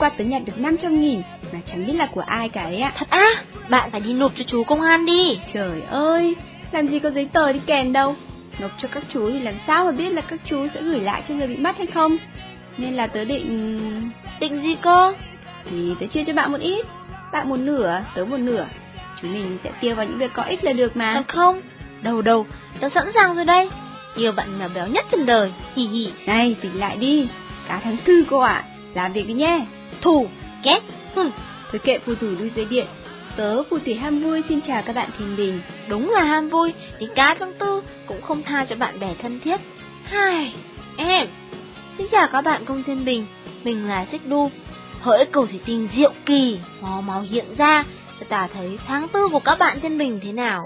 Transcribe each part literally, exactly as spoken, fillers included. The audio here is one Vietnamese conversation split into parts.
qua tớ nhặt được năm trăm nghìn mà chẳng biết là của ai cả ấy ạ. Thật á? Bạn phải đi nộp cho chú công an đi. Trời ơi, làm gì có giấy tờ đi kèm đâu. Nộp cho các chú thì làm sao mà biết là các chú sẽ gửi lại cho người bị mất hay không. Nên là tớ định... Định gì cơ? Thì tớ chia cho bạn một ít. Bạn một nửa, tớ một nửa. Chúng mình sẽ tiêu vào những việc có ích là được mà. Thật không? Đầu đầu, tớ sẵn sàng rồi đây. Yêu bạn mèo béo nhất trên đời. Hì hì. Này, tỉnh lại đi. Cả tháng tư cô ạ. À. Làm việc đi nhé. Thủ, ghét. Hừm. Thôi kệ phù thủy đuôi dây điện. Tớ phù thủy ham vui xin chào các bạn thiên bình. Đúng là ham vui, thì cá tháng tư cũng không tha cho bạn bè thân thiết. Hai, em. Xin chào các bạn công thiên bình. Mình là Xích Đu. Hỡi cầu thủy tinh diệu kỳ, màu màu hiện ra cho ta thấy tháng tư của các bạn thiên bình thế nào.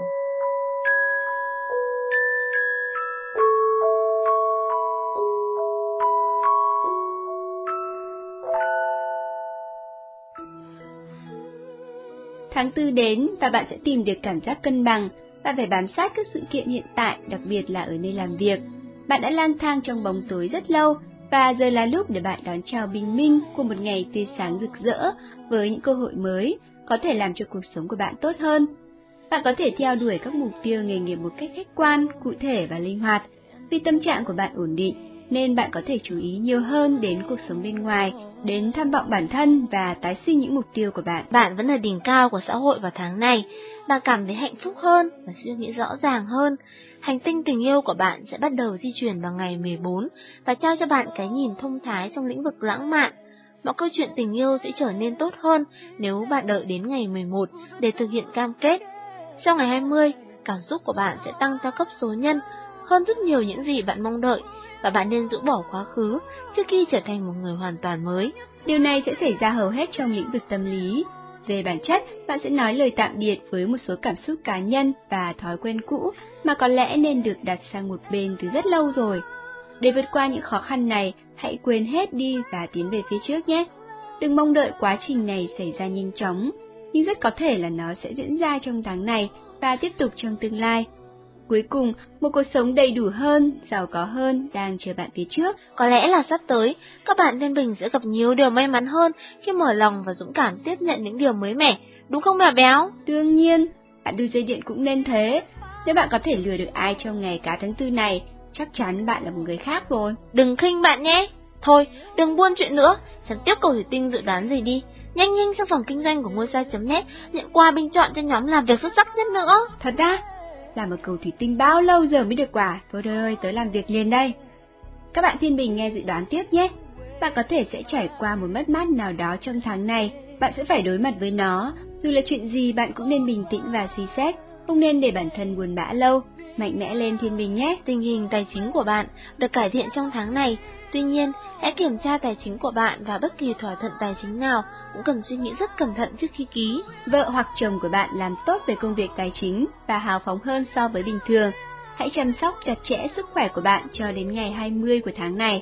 Tháng tư đến và bạn sẽ tìm được cảm giác cân bằng. Bạn phải bám sát các sự kiện hiện tại, đặc biệt là ở nơi làm việc. Bạn đã lang thang trong bóng tối rất lâu, và giờ là lúc để bạn đón chào bình minh của một ngày tươi sáng rực rỡ với những cơ hội mới, có thể làm cho cuộc sống của bạn tốt hơn. Bạn có thể theo đuổi các mục tiêu nghề nghiệp một cách khách quan, cụ thể và linh hoạt. Vì tâm trạng của bạn ổn định, nên bạn có thể chú ý nhiều hơn đến cuộc sống bên ngoài, đến tham vọng bản thân và tái sinh những mục tiêu của bạn. Bạn vẫn ở đỉnh cao của xã hội vào tháng này. Bạn cảm thấy hạnh phúc hơn và suy nghĩ rõ ràng hơn. Hành tinh tình yêu của bạn sẽ bắt đầu di chuyển vào ngày mười bốn và trao cho bạn cái nhìn thông thái trong lĩnh vực lãng mạn. Mọi câu chuyện tình yêu sẽ trở nên tốt hơn nếu bạn đợi đến ngày mười một để thực hiện cam kết. Sau ngày hai mươi, cảm xúc của bạn sẽ tăng theo cấp số nhân hơn rất nhiều những gì bạn mong đợi, và bạn nên rũ bỏ quá khứ trước khi trở thành một người hoàn toàn mới. Điều này sẽ xảy ra hầu hết trong lĩnh vực tâm lý. Về bản chất, bạn sẽ nói lời tạm biệt với một số cảm xúc cá nhân và thói quen cũ mà có lẽ nên được đặt sang một bên từ rất lâu rồi. Để vượt qua những khó khăn này, hãy quên hết đi và tiến về phía trước nhé. Đừng mong đợi quá trình này xảy ra nhanh chóng, nhưng rất có thể là nó sẽ diễn ra trong tháng này và tiếp tục trong tương lai. Cuối cùng, một cuộc sống đầy đủ hơn, giàu có hơn đang chờ bạn phía trước. Có lẽ là sắp tới, các bạn thiên bình sẽ gặp nhiều điều may mắn hơn khi mở lòng và dũng cảm tiếp nhận những điều mới mẻ, đúng không mèo béo? Đương nhiên, bạn đuôi dây điện cũng nên thế. Nếu bạn có thể lừa được ai trong ngày cá tháng tư này, chắc chắn bạn là một người khác rồi. Đừng khinh bạn nhé. Thôi, đừng buôn chuyện nữa, xem tiếp cầu thủy tinh dự đoán gì đi. Nhanh nhanh sang phòng kinh doanh của ngôi sao chấm net nhận quà bình chọn cho nhóm làm việc xuất sắc nhất nữa. Thật á? Làm ở cầu thủy tinh bao lâu giờ mới được quà? Thôi đời ơi, tớ làm việc liền đây. Các bạn thiên bình nghe dự đoán tiếp nhé. Bạn có thể sẽ trải qua một mất mát nào đó trong tháng này. Bạn sẽ phải đối mặt với nó. Dù là chuyện gì bạn cũng nên bình tĩnh và suy xét. Không nên để bản thân buồn bã lâu. Mạnh mẽ lên thiên bình nhé. Tình hình tài chính của bạn được cải thiện trong tháng này. Tuy nhiên, hãy kiểm tra tài chính của bạn và bất kỳ thỏa thuận tài chính nào cũng cần suy nghĩ rất cẩn thận trước khi ký. Vợ hoặc chồng của bạn làm tốt về công việc tài chính và hào phóng hơn so với bình thường. Hãy chăm sóc chặt chẽ sức khỏe của bạn cho đến ngày hai mươi của tháng này.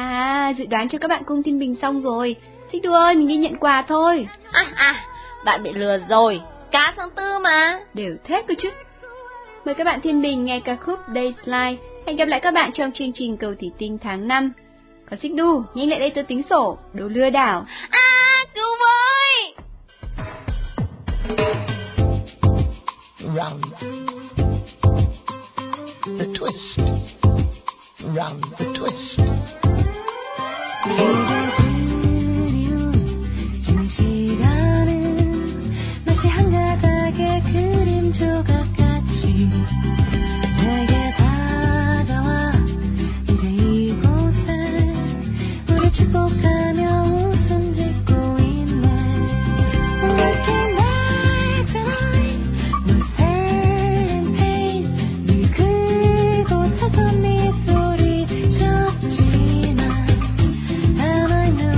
À, dự đoán cho các bạn cung thiên bình xong rồi. Xích Đu ơi, mình đi nhận quà thôi. À, à, bạn bị lừa rồi. Cá tháng tư mà. Đều thế cơ chứ. Mời các bạn thiên bình nghe ca khúc Day Slide. Hẹn gặp lại các bạn trong chương trình cầu thủy tinh tháng năm. Còn Xích Đu, nhanh lại đây tớ tính sổ, đồ lừa đảo. À, cứu với! Round the twist, round the twist. I know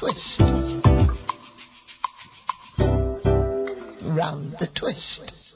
twist. Round the twist.